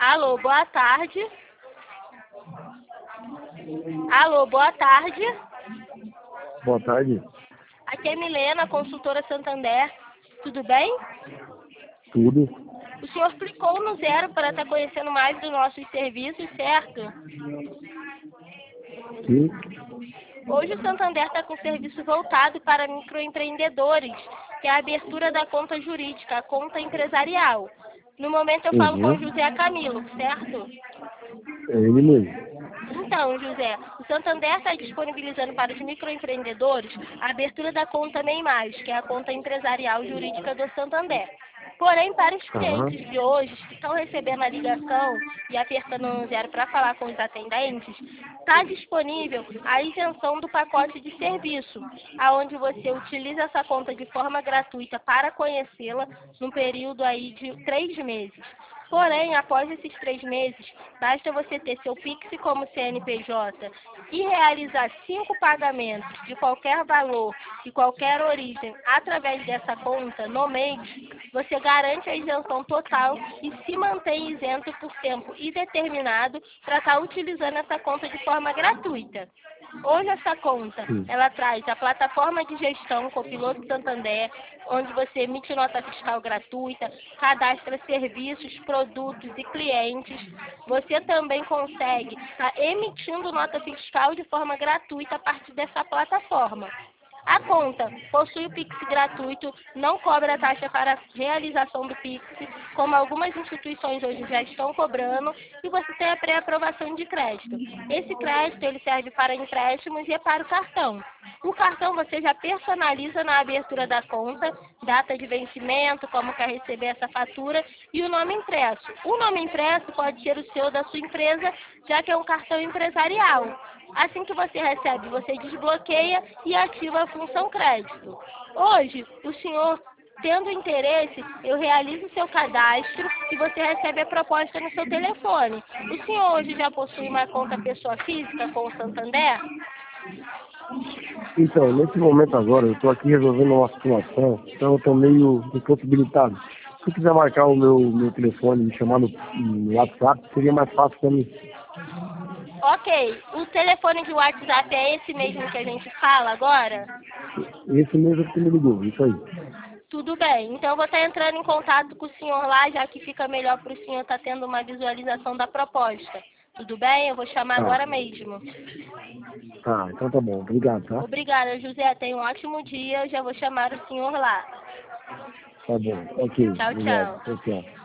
Alô, boa tarde. Alô, boa tarde. Boa tarde. Aqui é Milena, consultora Santander. Tudo bem? Tudo. O senhor clicou no 0 para estar conhecendo mais dos nossos serviços, certo? Sim. Hoje o Santander está com serviço voltado para microempreendedores, que é a abertura da conta jurídica, a conta empresarial. No momento eu falo com o José Camilo, certo? É ele mesmo. Então, José, o Santander está disponibilizando para os microempreendedores a abertura da conta MEI+, que é a conta empresarial jurídica do Santander. Porém, para os clientes de hoje que estão recebendo a ligação e apertando no 0 para falar com os atendentes, está disponível a isenção do pacote de serviço, aonde você utiliza essa conta de forma gratuita para conhecê-la num período aí de 3 meses. Porém, após esses 3 meses, basta você ter seu Pix como CNPJ e realizar 5 pagamentos de qualquer valor e qualquer origem através dessa conta no mês, você garante a isenção total e se mantém isento por tempo indeterminado para estar utilizando essa conta de forma gratuita. Hoje essa conta, ela traz a plataforma de gestão Copiloto Santander, onde você emite nota fiscal gratuita, cadastra serviços, produtos e clientes. Você também consegue estar emitindo nota fiscal de forma gratuita a partir dessa plataforma. A conta possui o Pix gratuito, não cobra taxa para realização do Pix, como algumas instituições hoje já estão cobrando, e você tem a pré-aprovação de crédito. Esse crédito ele serve para empréstimos e é para o cartão. O cartão você já personaliza na abertura da conta, data de vencimento, como quer receber essa fatura e o nome impresso. O nome impresso pode ser o seu da sua empresa, já que é um cartão empresarial. Assim que você recebe, você desbloqueia e ativa a função crédito. Hoje, o senhor, tendo interesse, eu realizo o seu cadastro e você recebe a proposta no seu telefone. O senhor hoje já possui uma conta pessoa física com o Santander? Então, nesse momento agora, eu estou aqui resolvendo uma situação, então eu estou meio impossibilitado. Se quiser marcar o meu telefone e me chamar no WhatsApp, seria mais fácil para mim. Ok, o telefone de WhatsApp é esse mesmo que a gente fala agora? Esse mesmo que me ligou, isso aí. Tudo bem, então eu vou estar entrando em contato com o senhor lá, já que fica melhor para o senhor estar tendo uma visualização da proposta. Tudo bem? Eu vou chamar agora mesmo. Tá, então tá bom. Obrigado, tá? Obrigada, José. Tenha um ótimo dia. Eu já vou chamar o senhor lá. Tá bom, ok. Tchau, Obrigado. tchau. Tchau, tchau.